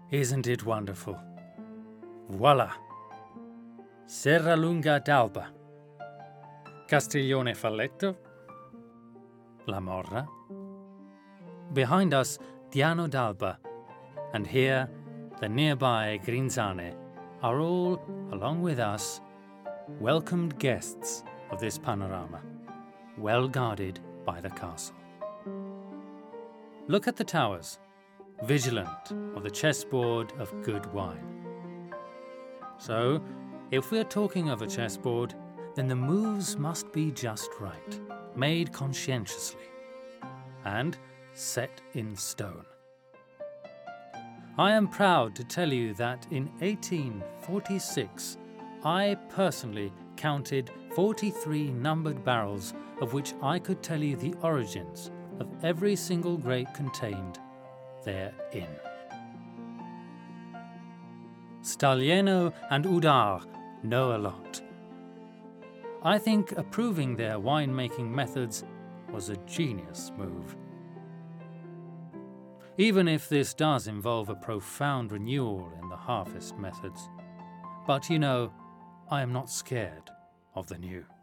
Isn't it wonderful? Voila! Serralunga d'Alba, Castiglione Falletto, La Morra. Behind us, Diano d'Alba, and here, the nearby Grinzane, are all, along with us, welcomed guests of this panorama, well guarded by the castle. Look at the towers, vigilant of the chessboard of good wine. So, if we're talking of a chessboard, then the moves must be just right, made conscientiously, and set in stone. I am proud to tell you that in 1846, I personally counted 43 numbered barrels of which I could tell you the origins of every single grape contained therein. Staglieno and Udar know a lot. I think approving their winemaking methods was a genius move. Even if this does involve a profound renewal in the harvest methods. But you know, I am not scared of the new.